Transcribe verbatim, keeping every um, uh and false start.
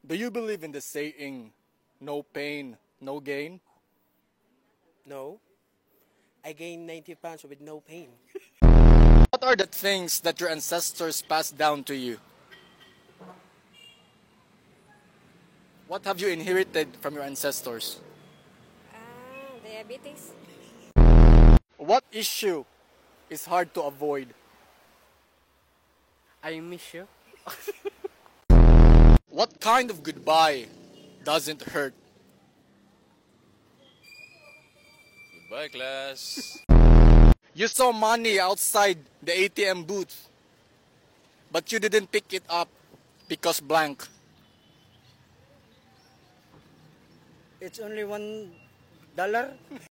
Do you believe in the saying, no pain, no gain? No. I gained ninety pounds with no pain. What are the things that your ancestors passed down to you? What have you inherited from your ancestors? Ah, diabetes. What issue is hard to avoid? I miss you. What kind of goodbye doesn't hurt? Goodbye, class. You saw money outside the A T M booth, but you didn't pick it up because blank. It's only one dollar.